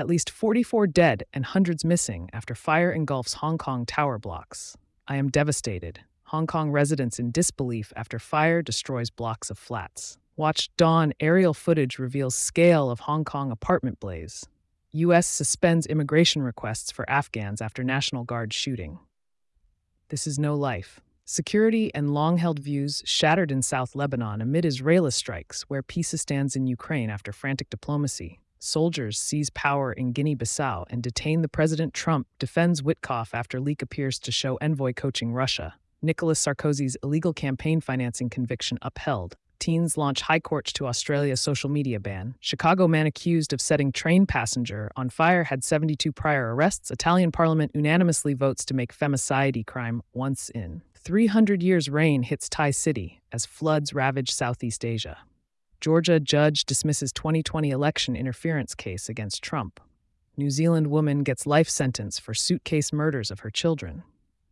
At least 44 dead and hundreds missing after fire engulfs Hong Kong tower blocks. I am devastated. Hong Kong residents in disbelief after fire destroys blocks of flats. Watch Dawn aerial footage reveals scale of Hong Kong apartment blaze. U.S. suspends immigration requests for Afghans after National Guard shooting. This is no life. Security and long-held views shattered in South Lebanon amid Israeli strikes, where peace stands in Ukraine after frantic diplomacy. Soldiers seize power in Guinea-Bissau and detain the President. Trump defends Witkoff after leak appears to show envoy coaching Russia. Nicolas Sarkozy's illegal campaign financing conviction upheld. Teens launch High Court to Australia's social media ban. Chicago man accused of setting train passenger on fire had 72 prior arrests. Italian parliament unanimously votes to make femicide crime once in 300 years. Rain hits Thai city as floods ravage Southeast Asia. Georgia judge dismisses 2020 election interference case against Trump. New Zealand woman gets life sentence for suitcase murders of her children.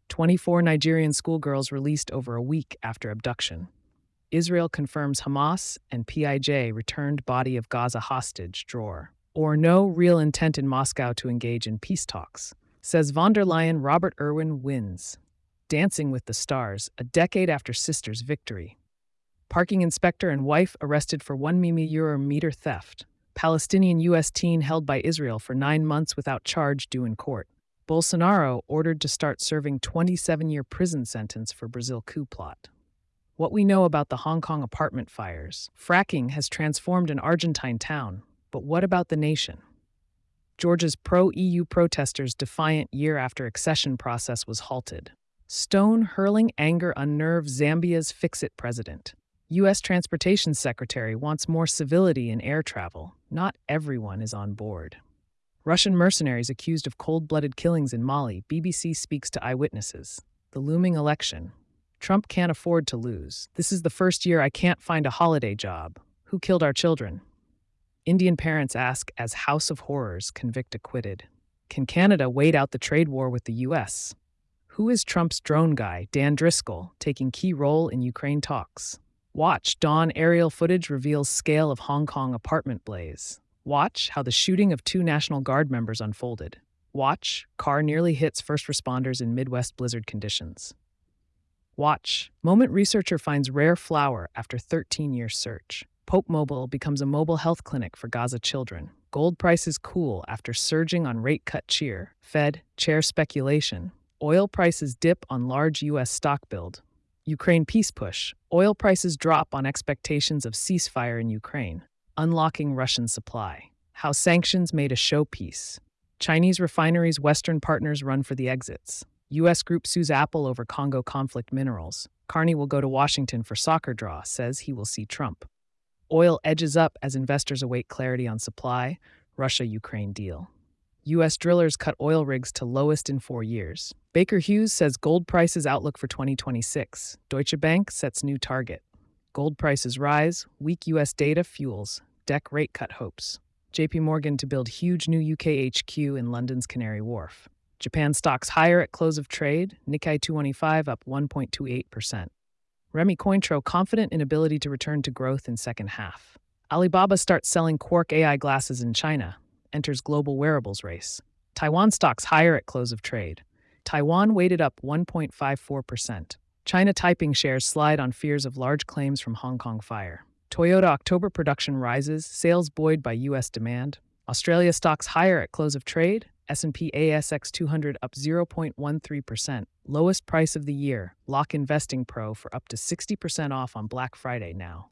24 Nigerian schoolgirls released over a week after abduction. Israel confirms Hamas and PIJ returned body of Gaza hostage drawer. Or no real intent in Moscow to engage in peace talks. Says von der Leyen. Robert Irwin wins. Dancing with the Stars, a decade after sister's victory. Parking inspector and wife arrested for €1 million theft. Palestinian U.S. teen held by Israel for 9 months without charge due in court. Bolsonaro ordered to start serving 27-year prison sentence for Brazil coup plot. What we know about the Hong Kong apartment fires. Fracking has transformed an Argentine town, but what about the nation? Georgia's pro-EU protesters defiant year after accession process was halted. Stone hurling anger unnerves Zambia's Fix-It president. U.S. Transportation Secretary wants more civility in air travel. Not everyone is on board. Russian mercenaries accused of cold-blooded killings in Mali. BBC speaks to eyewitnesses. The looming election. Trump can't afford to lose. This is the first year I can't find a holiday job. Who killed our children? Indian parents ask as House of Horrors convict acquitted. Can Canada wait out the trade war with the U.S.? Who is Trump's drone guy, Dan Driscoll, taking key role in Ukraine talks? Watch Dawn aerial footage reveals scale of Hong Kong apartment blaze. Watch how the shooting of 2 National Guard members unfolded. Watch car nearly hits first responders in Midwest blizzard conditions. Watch moment researcher finds rare flower after 13-year search. Pope Mobile becomes a mobile health clinic for Gaza children. Gold prices cool after surging on rate cut cheer. Fed chair speculation. Oil prices dip on large U.S. stock build. Ukraine peace push. Oil prices drop on expectations of ceasefire in Ukraine. Unlocking Russian supply. How sanctions made a showpiece. Chinese refineries' Western partners run for the exits. U.S. group sues Apple over Congo conflict minerals. Carney will go to Washington for soccer draw, says he will see Trump. Oil edges up as investors await clarity on supply. Russia-Ukraine deal. U.S. drillers cut oil rigs to lowest in 4 years. Baker Hughes says gold prices outlook for 2026. Deutsche Bank sets new target. Gold prices rise. Weak U.S. data fuels DEC rate cut hopes. J.P. Morgan to build huge new UK HQ in London's Canary Wharf. Japan stocks higher at close of trade. Nikkei 225 up 1.28%. Remy Cointreau confident in ability to return to growth in second half. Alibaba starts selling Quark AI glasses in China. Enters global wearables race. Taiwan stocks higher at close of trade. Taiwan weighted up 1.54%. China Taiping shares slide on fears of large claims from Hong Kong fire. Toyota October production rises, sales buoyed by U.S. demand. Australia stocks higher at close of trade. S&P ASX 200 up 0.13%. Lowest price of the year. Lock Investing Pro for up to 60% off on Black Friday now.